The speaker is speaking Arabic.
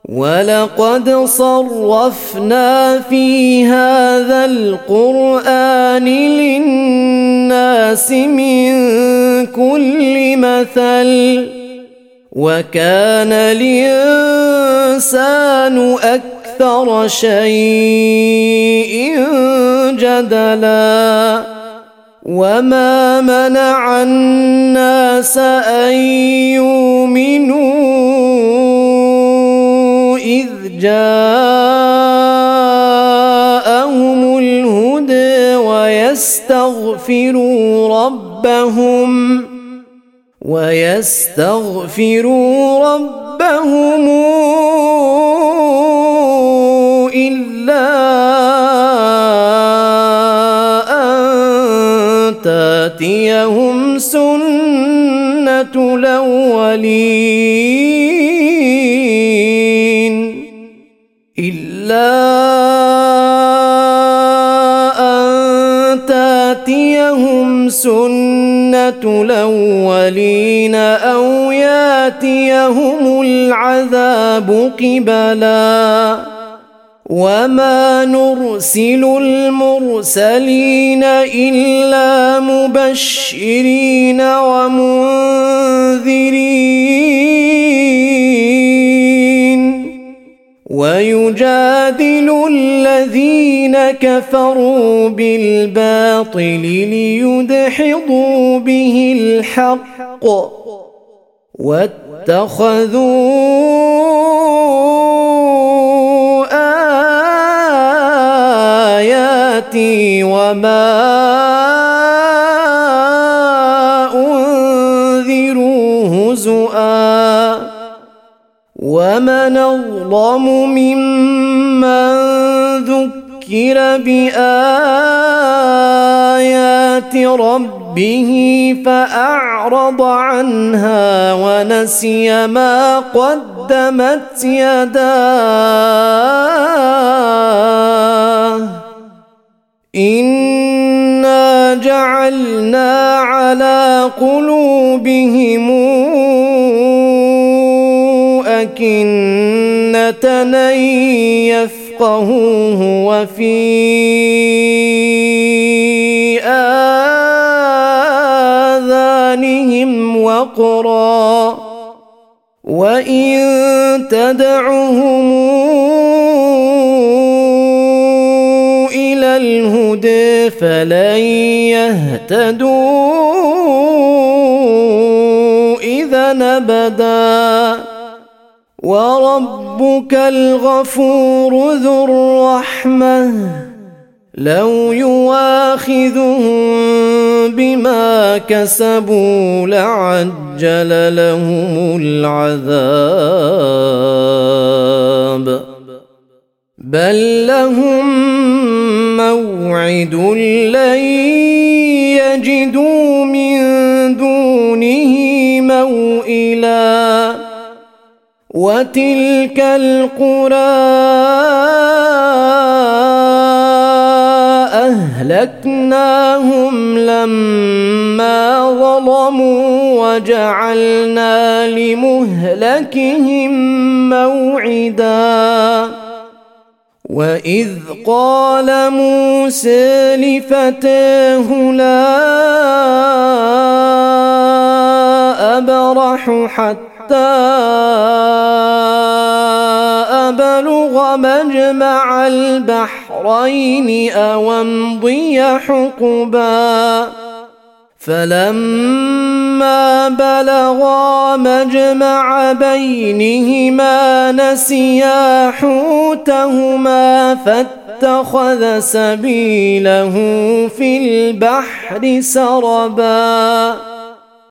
ولقد صرفنا في هذا القرآن للناس من كل مثل وكان الإنسان أكثر شيء جدلا وما منع الناس أن يؤمنوا إذ جاءهم الهدى ويستغفروا ربهم إلا أن تأتيهم سنة الأولين أو ياتيهم العذاب قبلا وما نرسل المرسلين إلا مبشرين ومنذرين ويجادل الذين كفروا بالباطل ليدحضوا به الحق واتخذوا آياتي وما أنذروا هزؤا ومن أظلم ممن ذكر بآيات ربه فأعرض عنها ونسي ما قدمت يداه إنا جعلنا على قلوبهم أكنة أن يفقهوه وفي آذانهم وقرا وإن تدعهم إلى الهدى فلن يهتدوا إذا أبدا وربك الغفور ذو الرحمة لو يواخذهم بما كسبوا لعجل لهم العذاب بل لهم موعد لن يجدوا من دونه موئلا وتلك القرى أهلكناهم لما ظلموا وجعلنا لمهلكهم موعدا وإذ قال موسى لفتاه لا أبرح حتى أبلغ مجمع البحرين أو أمضي حقبا فلما بلغا مجمع بينهما نسيا حوتهما فاتخذ سبيله في البحر سربا